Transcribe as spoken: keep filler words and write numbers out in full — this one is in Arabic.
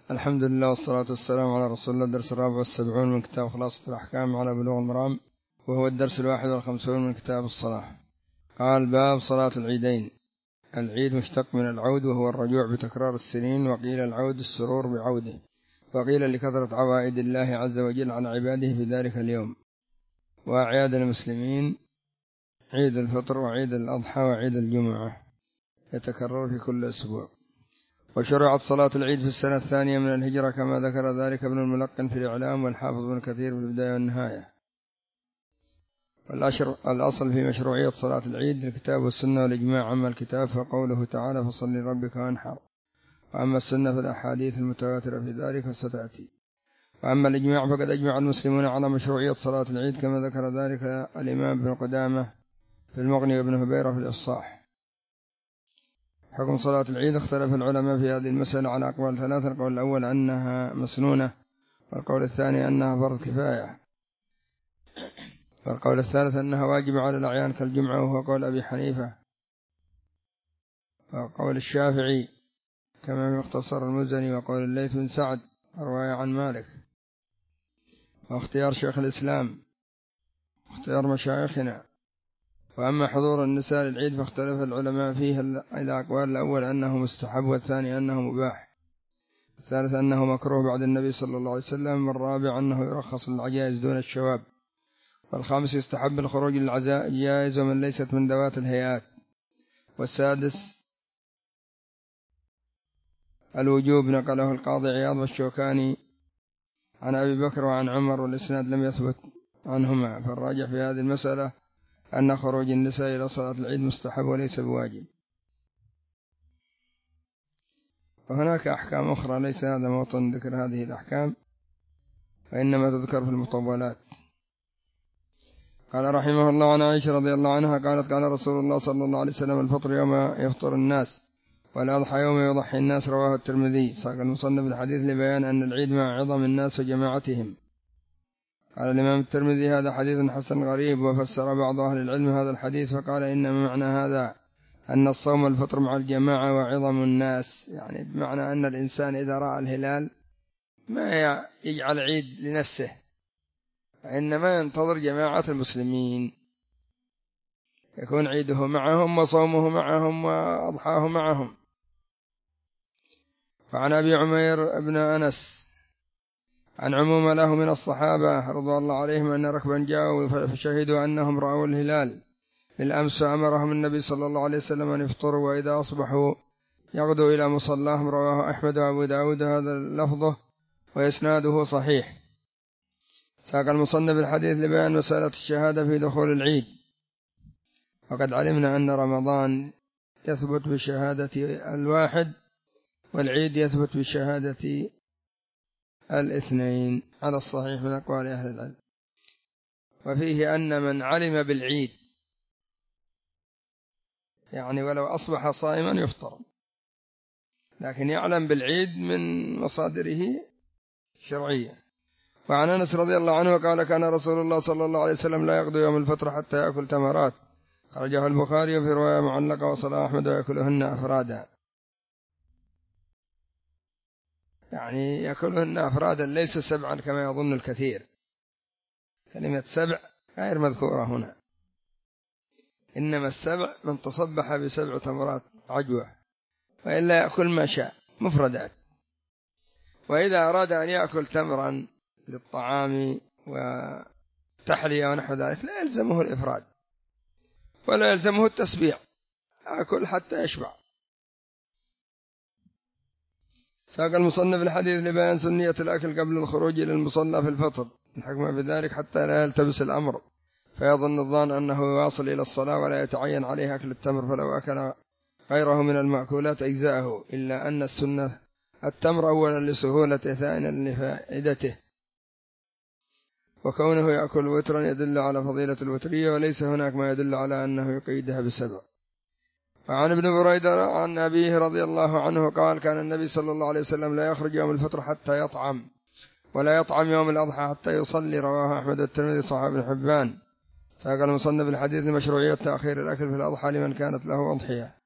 الحمد لله والصلاة والسلام على رسول الله. الدرس الرابع والسبعون من كتاب خلاصة الأحكام على بلوغ المرام، وهو الدرس الواحد والخمسون من كتاب الصلاة. قال: باب صلاة العيدين. العيد مشتق من العود، وهو الرجوع بتكرار السنين، وقيل العود السرور بعوده، وقيل لكثرة عوائد الله عز وجل على عباده في ذلك اليوم. وأعياد المسلمين عيد الفطر وعيد الأضحى وعيد الجمعة يتكرر في كل أسبوع. وشرعت صلاة العيد في السنة الثانية من الهجرة، كما ذكر ذلك ابن الملقن في الإعلام والحافظ ابن كثير في البداية والنهاية. الأصل في مشروعية صلاة العيد الكتاب والسنة والإجماع. أما الكتاب فقوله تعالى: فصل لربك وانحر، وأما السنة فالأحاديث المتواترة في ذلك ستأتي. وأما الإجماع فقد أجمع المسلمون على مشروعية صلاة العيد، كما ذكر ذلك الإمام ابن قدامة في المغني وابن هبيرة في الإصحاح. حكم صلاة العيد: اختلف العلماء في هذه المسألة على أقوال ثلاثة. القول الأول أنها مسنونة، والقول الثاني أنها فرض كفاية، والقول الثالث أنها واجب على الأعيان كالجمعة، وهو قول أبي حنيفة، وقول الشافعي كما في مختصر المزني، وقول الليث بن سعد رواية عن مالك، واختيار شيخ الإسلام، واختيار مشايخنا. وأما حضور النساء للعيد فاختلف العلماء فيه إلى أقوال: الأول أنه مستحب، والثاني أنه مباح، الثالث أنه مكروه بعد النبي صلى الله عليه وسلم، والرابع أنه يرخص للعجائز دون الشواب، والخامس يستحب الخروج للعجائز ومن ليست من ذوات الهيئات، والسادس الوجوب، نقله القاضي عياض والشوكاني عن أبي بكر وعن عمر، والإسناد لم يثبت عنهما. فالراجح في هذه المسألة أن خروج النساء إلى صلاة العيد مستحب وليس بواجب. وهناك أحكام أخرى ليس هذا موطن ذكر هذه الأحكام، فإنما تذكر في المطولات. قال رحمه الله: عن عائشة رضي الله عنها قالت: قال رسول الله صلى الله عليه وسلم: الفطر يوم يفطر الناس، والأضحى يوم يضحي الناس. رواه الترمذي. ساق المصنف الحديث لبيان أن العيد مع عظم الناس وجماعتهم. قال الإمام الترمذي: هذا حديث حسن غريب. وفسر بعض أهل العلم هذا الحديث فقال: إن معنى هذا أن الصوم الفطر مع الجماعة وعظم الناس، يعني بمعنى أن الإنسان إذا رأى الهلال ما يجعل عيد لنفسه، وإنما ينتظر جماعة المسلمين، يكون عيده معهم وصومه معهم وأضحاه معهم. وعن أبي عمير ابن أنس عن عموم له من الصحابة رضي الله عليهم أن ركبا جاءوا فشهدوا أنهم رأوا الهلال بالأمس، فأمرهم النبي صلى الله عليه وسلم أن يفطروا، وإذا أصبحوا يغدوا إلى مصلاهم. رواه أحمد وأبو داود هذا لفظه وإسناده صحيح. ساق المصنف الحديث لبيان مسألة الشهادة في دخول العيد. وقد علمنا أن رمضان يثبت بشهادة الواحد، والعيد يثبت بشهادة الاثنين على الصحيح من أقوال أهل العلم. وفيه أن من علم بالعيد، يعني ولو أصبح صائما يفطر، لكن يعلم بالعيد من مصادره شرعية. وعن أنس رضي الله عنه قال: كان رسول الله صلى الله عليه وسلم لا يغدو يوم الفطر حتى يأكل تمرات. خرجه البخاري في رواية معلقة: وصلى أحمد ويأكلهن أفرادا، يعني يأكلهن أفرادا ليس سبعا كما يظن الكثير. كلمة سبع غير مذكورة هنا، إنما السبع من تصبح بسبع تمرات عجوة، وإلا يأكل ما شاء مفردات. وإذا أراد أن يأكل تمرا للطعام وتحلية ونحو ذلك لا يلزمه الإفراد ولا يلزمه التسبيع، أكل حتى يشبع. ساق المصنف الحديث لبيان سنية الأكل قبل الخروج إلى المصلى في الفطر، الحكمة بذلك حتى لا يلتبس الأمر فيظن الظان أنه يواصل إلى الصلاة ولا يتعين عليه أكل التمر، فلو أكل غيره من المأكولات أجزاءه، إلا أن السنة التمر أولا لسهولته، ثانيا لفائدته، وكونه يأكل وترا يدل على فضيلة الوترية، وليس هناك ما يدل على أنه يقيدها بسبع. وعن ابن بريدة عن أبيه رضي الله عنه قال: كان النبي صلى الله عليه وسلم لا يخرج يوم الفطر حتى يطعم، ولا يطعم يوم الأضحى حتى يصلي. رواه أحمد والترمذي صحيح ابن حبان. ساق المصنف الحديث لمشروعية تأخير الأكل في الأضحى لمن كانت له أضحية.